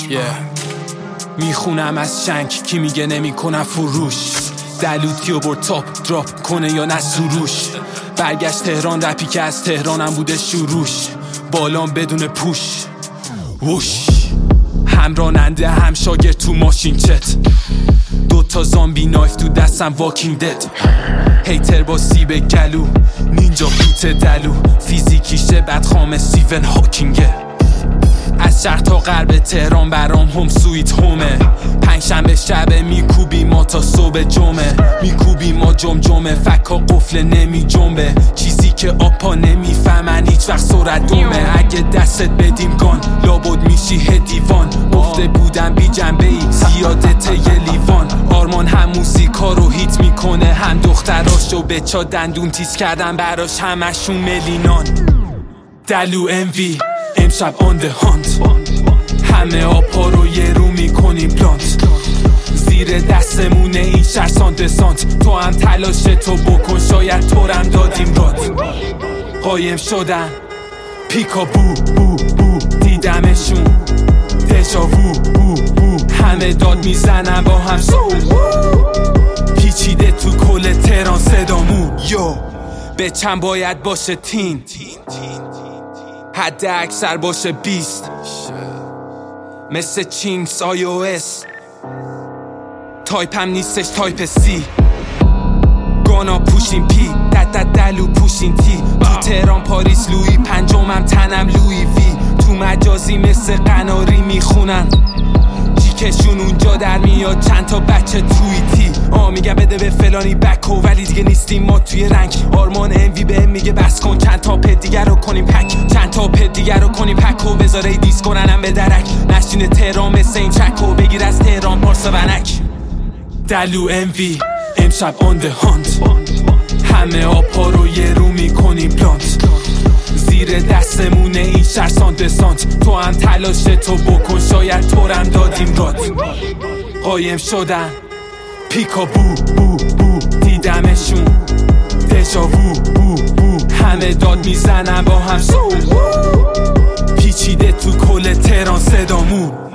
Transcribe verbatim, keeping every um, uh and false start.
yeah. میخونم از شنگ کی میگه نمیکنم فروش، دلوتی و بر تاپ دراپ کنه یا نه سروش. برگشت تهران رپی که از تهرانم بوده شروش، بالام بدون پوش ووش. هم راننده هم شاگرد تو ماشین چت، دوتا زامبی نایف تو دستم واکینگ دد. هیتر با سیب گلو نینجا فوت دلو، فیزیکیشه بدخام استیون هاکینگه. از شرق تا غرب تهران برام هم سویت هومه، پنجشنبه شبه میکوبی ما تا صبح جمعه. میکوبی ما جم جمعه فکا قفل نمی جنبه، چیزی که آپا نمیفهمن هیچ وقت سرعت دومه. اگه دستت بدیم گان لابد میشی هدیوان، گفته بودم بی جنبه ای زیادت یه لیوان. آرمان هم موسیقا رو هیت میکنه هم دختراشو، بچا دندون تیز کردن براش همشون ملینان. دلو ام وی امشب آن ده هانت، همه آپا رو یه رو میکنیم پلانت. زیر دستمونه این شهر سانت سانت، تو هم تلاش تو بکن شاید تورم دادیم رات. قایم شدن پیکا بو بو بو، دیدمشون دژاوو بو بو. همه داد میزنن با هم سو، پیچیده تو کل تهران صدامون. یو به چند باید باشه تین، حد اکثر باشه بیست، مثل چینگز آی او اس. تایپ هم نیستش تایپ سی، گانا پوشین پی دد دد دلو پوشین تی. تو تهران پاریس لوی پنجمم تنم لوی وی، تو مجازی مثل قناری میخونن جیکشون اونجا در میاد چند تا بچه توییتی. آ میگه بده به فلانی بکو ولی دیگه نیستیم ما توی رنگ. آرمان اموی به میگه بس کن چند تا پد دیگر رو کنیم پک، چند تا پد دیگر رو کنیم پک و بذاره دیس کننم به درک. نشین تهران مثل این چک و بگیر از تهران پارسا ونک. دلو اموی امشب آن ده هانت، همه آپا رو یه رو میکنیم پلانت. زیر دستمونه این شهر سانت سانت، تو هم تلاش تو بکن شاید تورم دادیم رات. قایم شدن پیکا بو بو بو، دیدمشون دژاوو بو بو. همه داد میزنن با هم سو، پیچیده تو کل تهران صدامون.